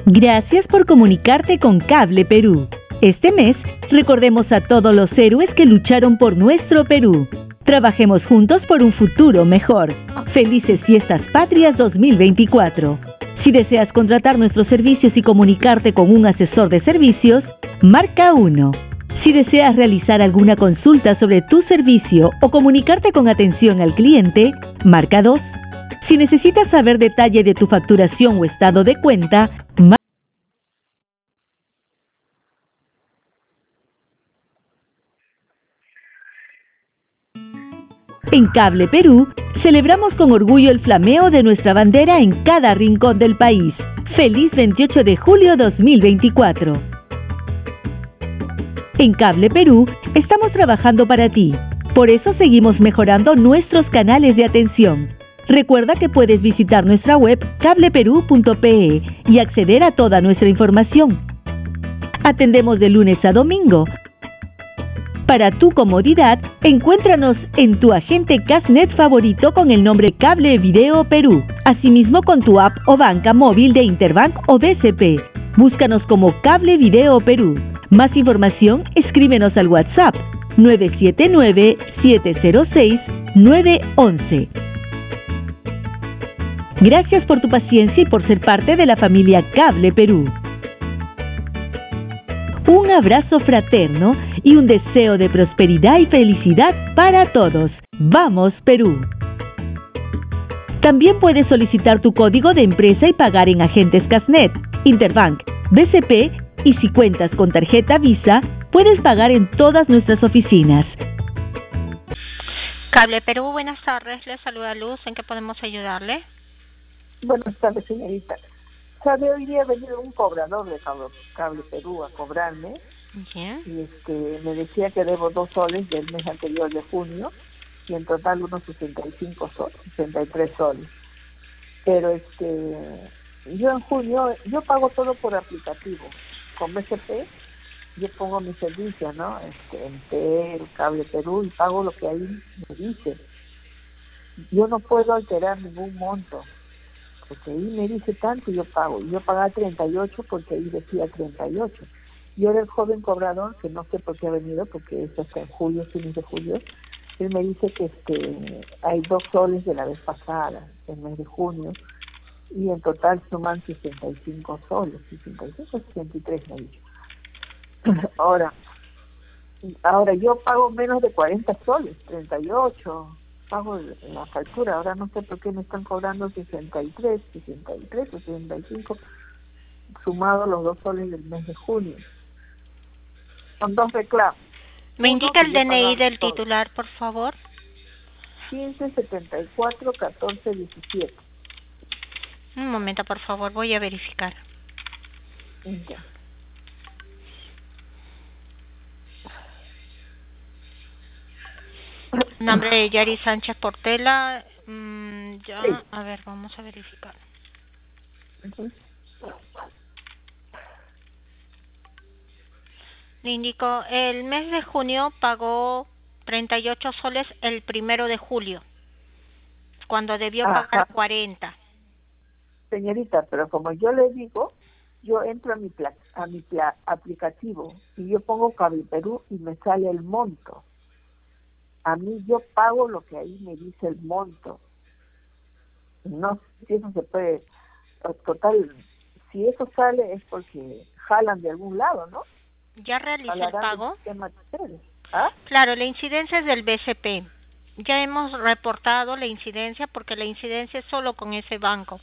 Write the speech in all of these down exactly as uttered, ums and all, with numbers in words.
Gracias por comunicarte con Cable Perú. Este mes, recordemos a todos los héroes que lucharon por nuestro Perú. Trabajemos juntos por un futuro mejor. Felices Fiestas Patrias dos mil veinticuatro. Si deseas contratar nuestros servicios y comunicarte con un asesor de servicios, marca uno. Si deseas realizar alguna consulta sobre tu servicio o comunicarte con atención al cliente, marca dos. Si necesitas saber detalle de tu facturación o estado de cuenta, marca En Cable Perú, celebramos con orgullo el flameo de nuestra bandera en cada rincón del país. ¡Feliz veintiocho de julio dos mil veinticuatro! En Cable Perú, estamos trabajando para ti. Por eso seguimos mejorando nuestros canales de atención. Recuerda que puedes visitar nuestra web cable perú punto pe y acceder a toda nuestra información. Atendemos de lunes a domingo. Para tu comodidad, encuéntranos en tu agente Casnet favorito con el nombre Cable Video Perú, asimismo con tu app o banca móvil de Interbank o B C P. Búscanos como Cable Video Perú. Más información, escríbenos al WhatsApp nueve siete nueve, siete cero seis, nueve uno uno. Gracias por tu paciencia y por ser parte de la familia Cable Perú. Un abrazo fraterno y un deseo de prosperidad y felicidad para todos. ¡Vamos, Perú! También puedes solicitar tu código de empresa y pagar en agentes Casnet, Interbank, B C P y si cuentas con tarjeta Visa, puedes pagar en todas nuestras oficinas. Cable Perú, buenas tardes. Le saluda Luz. ¿En qué podemos ayudarle? Buenas tardes, señorita. Sabe, hoy día ha venido un cobrador de Cable, Cable Perú a cobrarme. Yeah. Y este me decía que debo dos soles del mes anterior de junio y en total unos sesenta y cinco soles, sesenta y tres soles. Pero este yo en junio, yo pago todo por aplicativo. Con B C P yo pongo mi servicio, ¿no? Este, en P, el Cable Perú, y pago lo que ahí me dice. Yo no puedo alterar ningún monto, porque ahí me dice tanto y yo pago. Yo pagaba treinta y ocho porque ahí decía treinta y ocho. Y ahora el joven cobrador, que no sé por qué ha venido, porque es hasta en julio, fines de julio, él me dice que este hay dos soles de la vez pasada, el mes de junio, y en total suman sesenta y cinco soles, sesenta y cinco, sesenta y tres me dice. Ahora, ahora yo pago menos de cuarenta soles, treinta y ocho, pago la factura. Ahora no sé por qué me están cobrando sesenta y tres, sesenta y tres, sesenta y cinco, sumado los dos soles del mes de junio. Son dos reclamos. ¿Me Uno, indica el que yo D N I pagaba del todo. titular, por favor? quince setenta y cuatro catorce diecisiete. Un momento, por favor, voy a verificar. Ya. Nombre de Yari Sánchez Portela. Mm, ya, Sí. a ver, vamos a verificar. Ujú. Le indico, el mes de junio pagó treinta y ocho soles el primero de julio, cuando debió Ajá. pagar cuarenta. Señorita, pero como yo le digo, yo entro a mi pla a mi pla aplicativo y yo pongo Cable Perú y me sale el monto. A mí yo pago lo que ahí me dice el monto. No sé si eso se puede, total, si eso sale es porque jalan de algún lado, ¿no? ¿Ya realizó el Jalarán del pago? sistema de ustedes. ¿Ah? Claro, la incidencia es del B C P. Ya hemos reportado la incidencia porque la incidencia es solo con ese banco.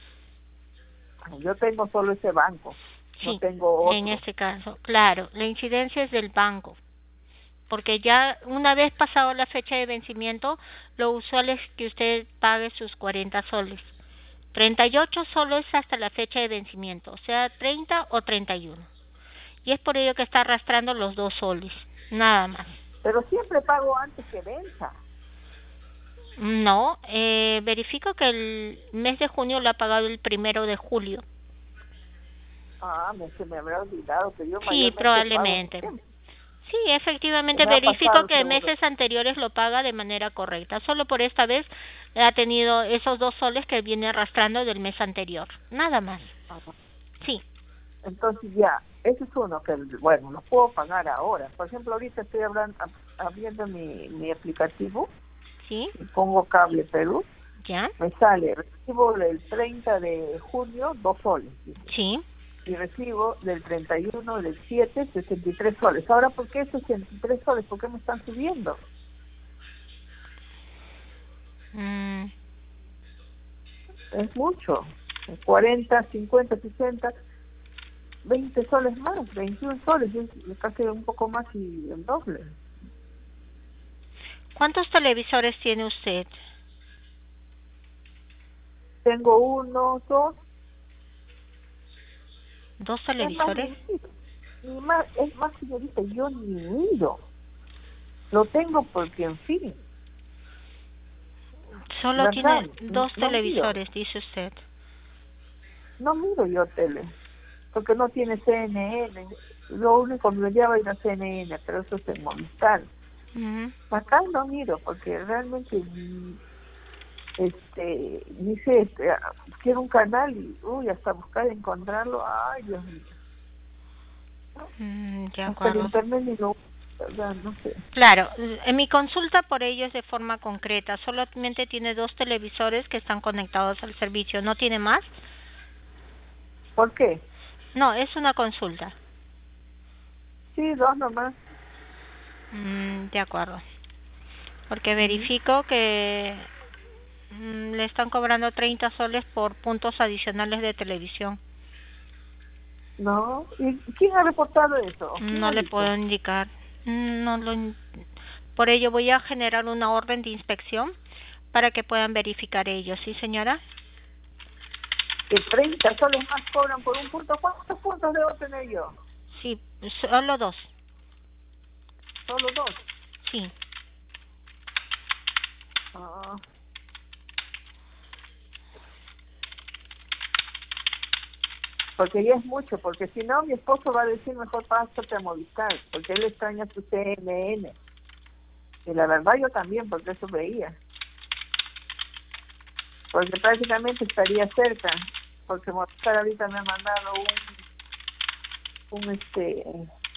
Yo tengo solo ese banco, Sí, no tengo otro. en este caso, claro, la incidencia es del banco. Porque ya una vez pasado la fecha de vencimiento, lo usual es que usted pague sus cuarenta soles. treinta y ocho soles hasta la fecha de vencimiento, o sea, treinta o treinta y uno. Y es por ello que está arrastrando los dos soles, nada más. Pero siempre pago antes que venza. No, eh, verifico que el mes de junio lo ha pagado el primero de julio. Ah, me, se me habrá olvidado que yo Sí, mayormente probablemente. pago siempre. Sí, efectivamente, Me ha verifico pasado, que seguro. meses anteriores lo paga de manera correcta. Solo por esta vez ha tenido esos dos soles que viene arrastrando del mes anterior. Nada más. Ajá. Sí. Entonces ya, ese es uno que, bueno, lo puedo pagar ahora. Por ejemplo, ahorita estoy hablando, abriendo mi, mi aplicativo, sí, y pongo Cable Perú, ya, me sale, recibo del treinta de junio dos soles, dice, sí. y recibo del treinta y uno del siete sesenta y tres soles. Ahora, ¿por qué sesenta y tres soles? ¿Por qué me están subiendo? Mm, Es mucho, cuarenta, cincuenta, sesenta, veinte soles más, veintiún soles, es casi un poco más y el doble. ¿Cuántos televisores tiene usted? Tengo uno, dos, ¿Dos es más, ni televisores? miro, ni más, es más, señorita, yo ni miro, lo tengo porque, en fin, Solo verdad, tiene no, dos no miro, televisores, dice usted. no miro yo tele, porque no tiene C N N, lo único que me lleva es a C N N, pero eso es en Movistar. Ujú. Acá no miro, porque realmente, mm, este, dice, este, ah, quiero un canal y, uy, hasta buscar encontrarlo, ay, Dios mío, Mm, de hasta el acuerdo. internet ni lo, verdad, no sé. Claro, en mi consulta por ello es de forma concreta. Solamente tiene dos televisores que están conectados al servicio. ¿No tiene más? ¿Por qué? No, es una consulta. Sí, dos nomás. Mm, de acuerdo. Porque Ujú. verifico que mm, le están cobrando treinta soles por puntos adicionales de televisión. No, ¿y quién ha reportado eso? ¿Quién No ha le dicho? puedo indicar. Mm, No lo. in- Por ello voy a generar una orden de inspección para que puedan verificar ello. ¿Sí, señora? Que treinta soles más cobran por un punto. ¿Cuántos puntos debo tener yo? Sí, solo dos. Solo dos. Sí. Ah, porque ya es mucho, porque si no, mi esposo va a decir mejor pásate a Movistar, porque él extraña su C N N. Y la verdad yo también, porque eso veía. Porque prácticamente estaría cerca, porque Movistar ahorita me ha mandado un, un este,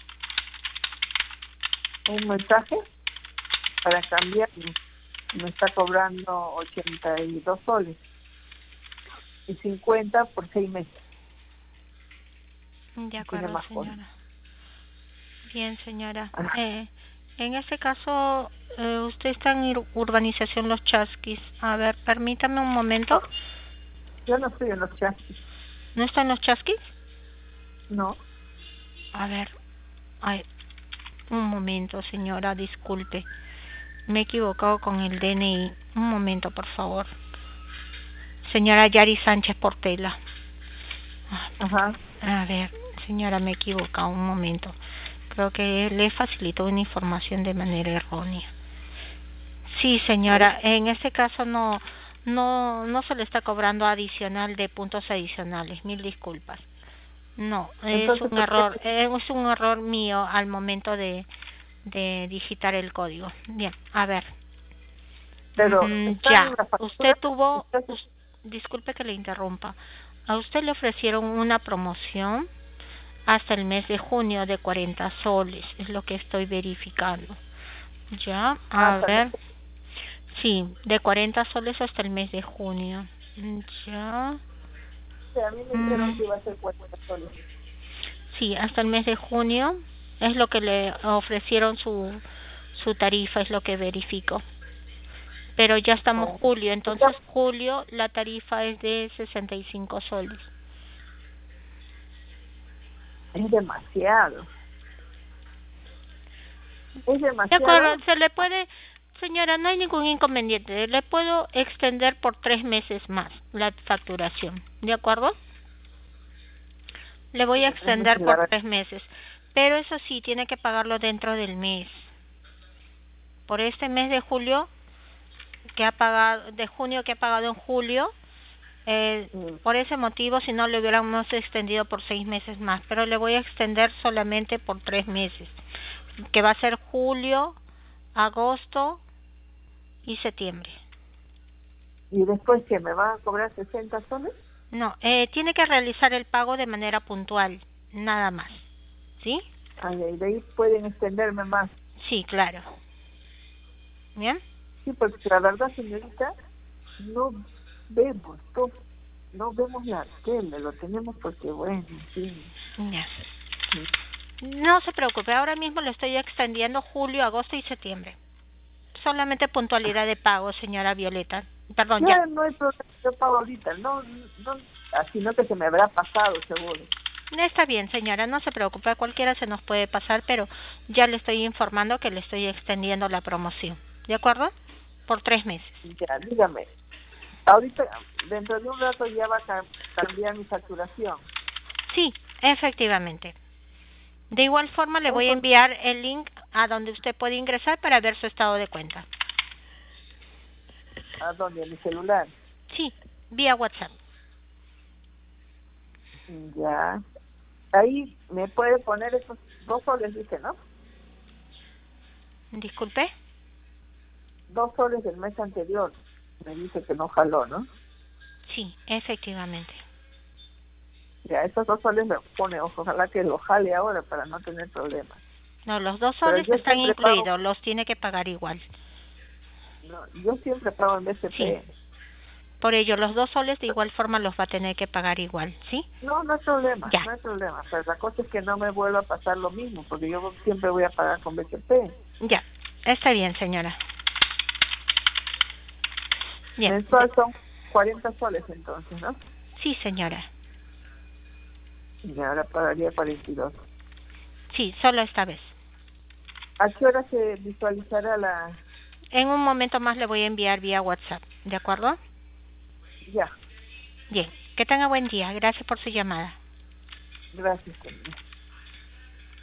un mensaje para cambiar. Me está cobrando ochenta y dos soles y cincuenta por seis meses. De Tiene acuerdo, más cosas. señora. Bien, señora. Ah, Eh, en este caso, eh, usted está en ur- urbanización Los Chasquis. A ver, permítame un momento. no, yo no estoy en los chasquis, ¿No está en Los Chasquis? no. A ver, ay, un momento, señora, disculpe. Me he equivocado con el D N I. Un momento, por favor. Señora Yari Sánchez Portela. Ah, Ajá. A ver, señora, me he equivocado un momento. Creo que le facilitó una información de manera errónea. Sí, señora, en este caso no no no se le está cobrando adicional de puntos adicionales. Mil disculpas. No, es Entonces, un ¿por qué? error, eh, es un error mío al momento de de digitar el código. Bien, a ver. Pero Mm, está en ya, la usted factura. tuvo, Usted, us- disculpe que le interrumpa. A usted le ofrecieron una promoción hasta el mes de junio de cuarenta soles, es lo que estoy verificando. Ya, ah, a también. ver. Sí, de cuarenta soles hasta el mes de junio. Mm, Ya. A mí me dijeron Mm, que iba a ser cuarenta soles. sí, hasta el mes de junio es lo que le ofrecieron su su tarifa, es lo que verifico. Pero ya estamos Oh. julio, entonces Está- julio la tarifa es de sesenta y cinco soles. Es demasiado. Es De acuerdo, demasiado. se le puede, señora, no hay ningún inconveniente. Le puedo extender por tres meses más la facturación. ¿De acuerdo? Le voy Sí, a tres meses, extender la por verdad. tres meses. Pero eso sí, tiene que pagarlo dentro del mes. Por este mes de julio, que ha pagado, de junio que ha pagado en julio, eh, Mm. por ese motivo, si no le hubiéramos extendido por seis meses más. Pero le voy a extender solamente por tres meses. Que va a ser julio, agosto y septiembre. Y después que me van a cobrar sesenta soles. No, eh, tiene que realizar el pago de manera puntual. nada más. ¿Sí? Ay, ay, de ahí pueden extenderme más. Sí, claro. ¿Bien? Sí, porque la verdad, señorita, no vemos, todo, no vemos la tele, lo tenemos porque, bueno, sí. Ya. No se preocupe, ahora mismo le estoy extendiendo julio, agosto y septiembre. Solamente puntualidad de pago, señora Violeta. Perdón, Ya, ya. no hay problema, yo pago ahorita, no, no, así no que se me habrá pasado, seguro. Está bien, señora, no se preocupe, a cualquiera se nos puede pasar, pero ya le estoy informando que le estoy extendiendo la promoción. ¿De acuerdo? Por tres meses. Ya, dígame. Ahorita, dentro de un rato ya va a ca- cambiar mi facturación. Sí, efectivamente. De igual forma le voy a Eso, enviar el link a donde usted puede ingresar para ver su estado de cuenta. ¿a dónde? ¿A mi celular? Sí, vía WhatsApp. Ya. Ahí me puede poner esos dos soles, dice, ¿no? Disculpe. Dos soles del mes anterior. Me dice que no jaló, ¿no? Sí, efectivamente. Ya, esos dos soles me pone, ojalá que lo jale ahora para no tener problemas. No, los dos Pero soles yo están siempre pago, incluidos, los tiene que pagar igual. no, yo siempre pago en B C P. Sí. Por ello, los dos soles de igual forma los va a tener que pagar igual, ¿sí? No, no hay problema, Ya. no hay problema. Pero la cosa es que no me vuelva a pasar lo mismo, porque yo siempre voy a pagar con B C P. Ya, está bien, señora. Bien. Mensual son cuarenta soles entonces, ¿no? Sí, señora. Y ahora pagaría cuarenta y dos. Sí, solo esta vez. ¿A qué hora se visualizará la...? En un momento más le voy a enviar vía WhatsApp, ¿de acuerdo? Ya, Bien, que tenga buen día. Gracias por su llamada. gracias, señor.